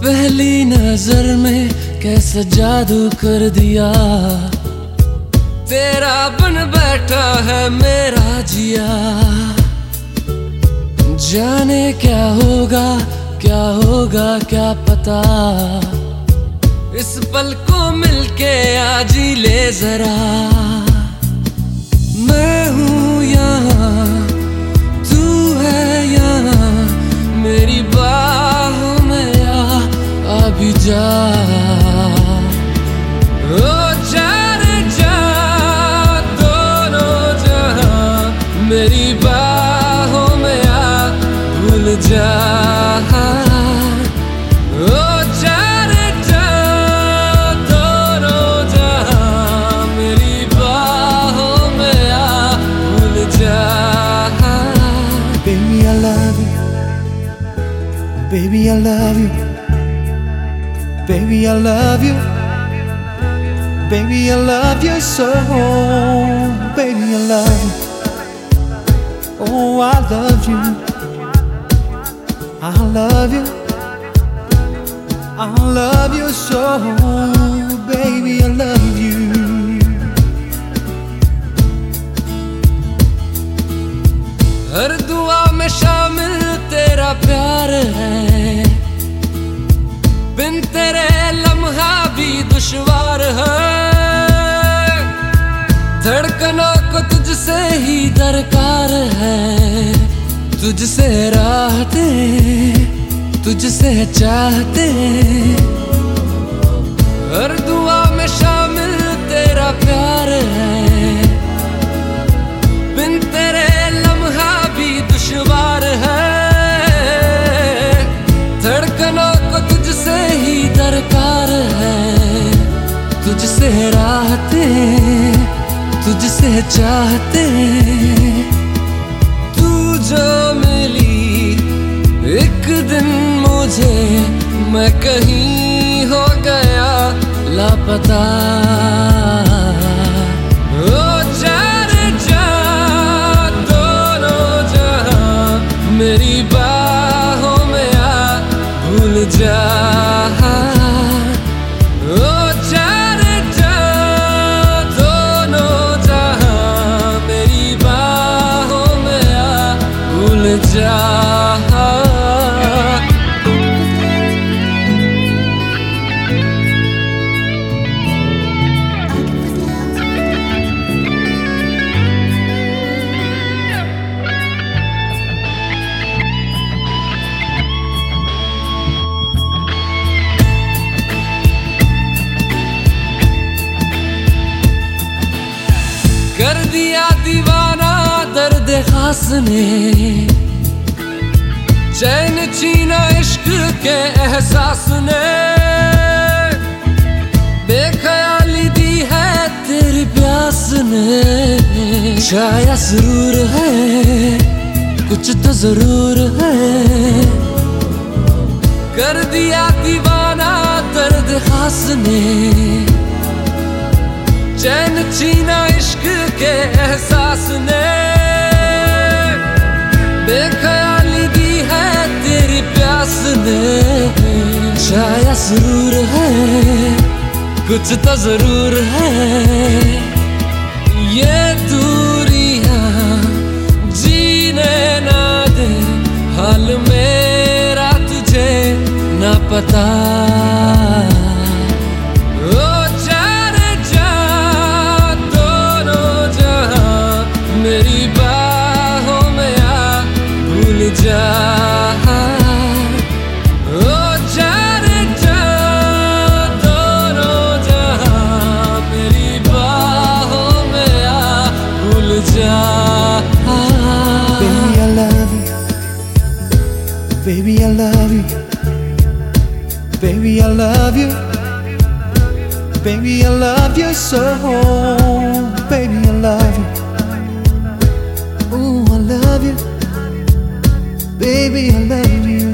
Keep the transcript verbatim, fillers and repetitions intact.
पहली नजर में कैसा जादू कर दिया, तेरा बन बैठा है मेरा जिया। जाने क्या होगा क्या होगा क्या पता, इस पल को मिलके आज ही ले जरा। मैं हूँ यहाँ तू है यहाँ, मेरी बाहों में आ अभी जा। ओ जाने जा दोनों जहाँ, मेरी बाहों में आ भूल जा। ओ जाने जा दोनों जहाँ, मेरी बाहों में आ भूल जा। Baby, I love you. Baby, I love you. Baby, I love you. Baby, I love you so. Baby, I love you. Oh, I love you. I love you. I love you so. Baby, I love you. हर दुआ में शामिल तेरा प्यार है, बिन तेरे लम्हा भी दुश्वार है। धड़कनों को तुझसे ही दरकार है, तुझसे राहते तुझसे चाहते। हर दुआ में शामिल तेरा प्यार है, बिन तेरे लम्हा भी दुश्वार है। धड़कनों को तुझसे ही दरकार है, तुझसे राहते तुझसे चाहते। तू जो मिली एक दिन मुझे, मैं कहीं हो गया लापता। ओ जाने जा दोनों जहाँ, मेरी बाहों में आ भूल जा। ओ जाने जा दोनों जहाँ, मेरी बाहों में आ भूल जा। कर दिया दीवाना दर्द खास ने, चैन छीना इश्क के एहसास ने। बेख्याली दी है तेरी प्यास ने, शायद जरूर है कुछ तो जरूर है। कर दिया दीवाना दर्द खास ने, चैन छीना इश्क के एहसास ने। बेख्याली दी है तेरी प्यास ने, शायद जरूर है कुछ तो जरूर है। ये दूरियां जीने ना दे, हाल मेरा तुझे ना पता। मेरी बाहों में आ भूल जा। ओ जाने जा दोनों जहाँ, मेरी बाहों में आ भूल जा। Baby, I love you. Baby, I love you. Baby, I love you. Baby, I love you so. Baby, I love you. Oh, I love you. Baby, I love you.